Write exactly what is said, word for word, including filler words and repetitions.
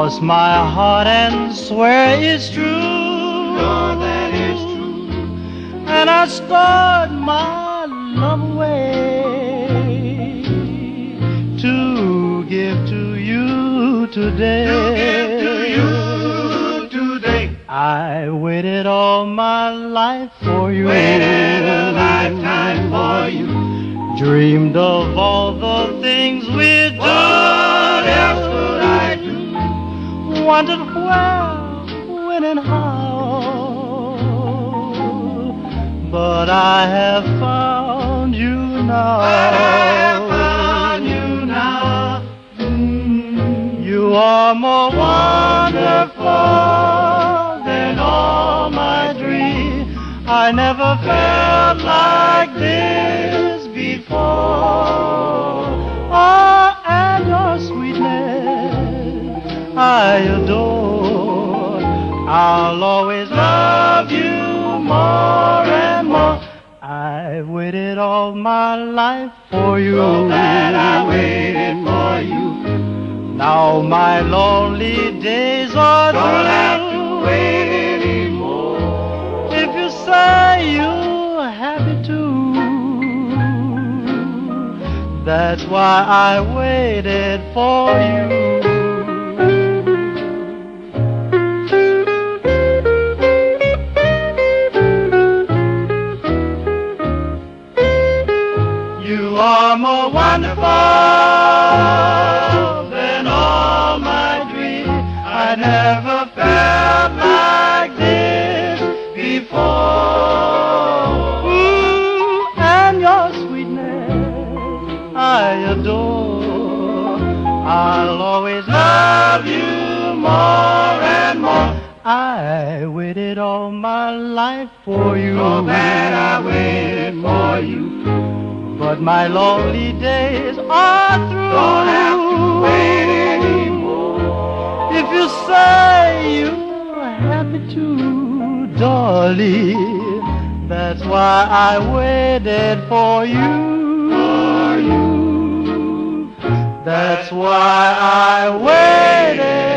cross my heart and swear it's true. Know that it's true. And I start my love away to give to you today. To give to you today. I waited all my life for you. Waited a lifetime for you. Dreamed of all the things we do. What else could I do? Wondered where, when and how. But I have found you now. But I have found you now. Mm, you are more wonderful than all my dreams. I never felt like this before. Oh, and your sweetness I adore. I'll always love you more and more. I've waited all my life for you. So glad I waited for you. Now my lonely days are through. Don't have to wait anymore. If you say you're happy too, that's why I waited for you. You are more wonderful than all my dreams. I never felt like this before. Ooh, and your sweetness I adore. I'll always love you more and more. I waited all my life for you. So glad I waited for you. But my lonely days are through. Don't have to wait anymore. If you say you're happy too, darling, that's why I waited for you. For you. That's why I waited.